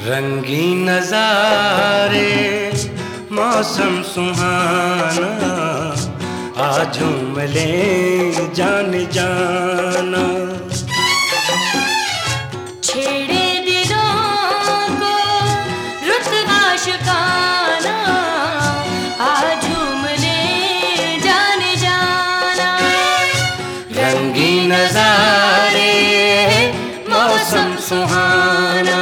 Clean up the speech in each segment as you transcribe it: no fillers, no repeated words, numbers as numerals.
रंगीन नज़ारे मौसम सुहाना, आज झूम ले जान जाना। छेड़े दिलों को रुत आशिकाना, आज झूम ले जान जाना। रंगीन नज़ारे मौसम सुहाना।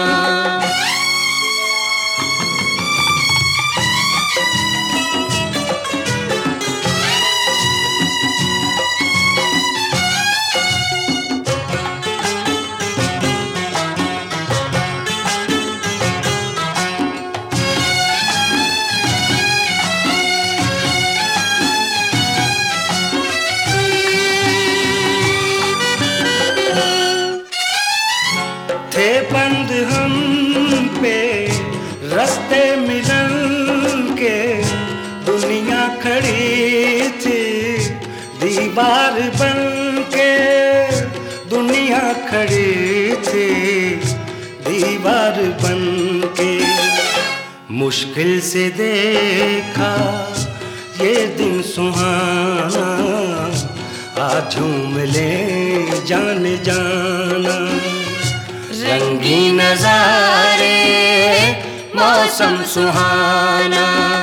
थे बंद हम पे रास्ते मिलन के, दुनिया खड़ी थी दीवार बन के। दुनिया खड़ी थी दीवार बन के। मुश्किल से देखा ये दिन सुहाना, आज झूम ले जान जाना। रंगीन नज़ारे मौसम सुहाना।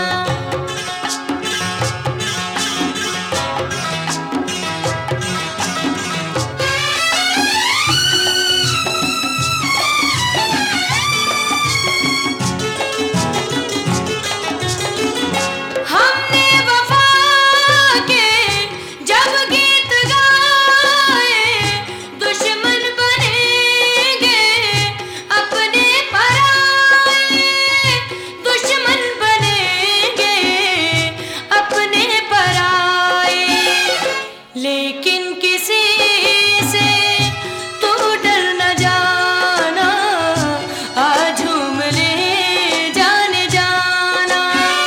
हमने वफा के जब गीत गाए, दुश्मन बनेंगे अपने पराए। दुश्मन बनेंगे अपने पराए, लेकिन किसी से तू डर न जाना, आज झूम ले जान जाना।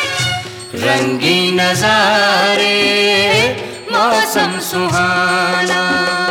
रंगीन नज़ारे मौसम सुहाना।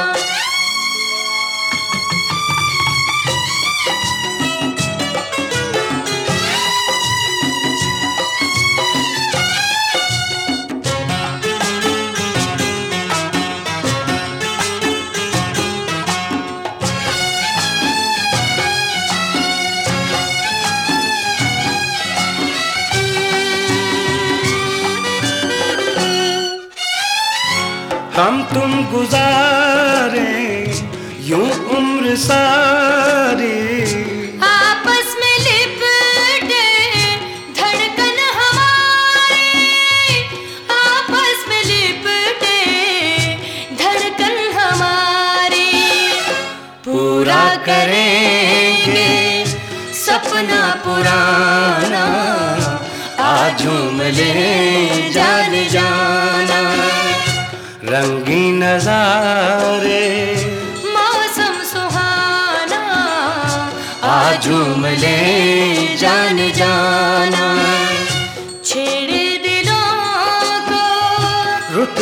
हम तुम गुजारे यूं उम्र सारी, आपस में लिपटे धड़कन हमारी। आपस में लिपटे धड़कन हमारी, पूरा करेंगे सपना पुराना, आज झूम ले जान जाना। रंगीन नज़ारे मौसम सुहाना, आज झूम ले जान जाना। छेड़े दिलों को रुत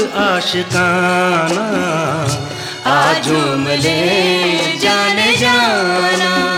आशिकाना, आज झूम ले जान जाना।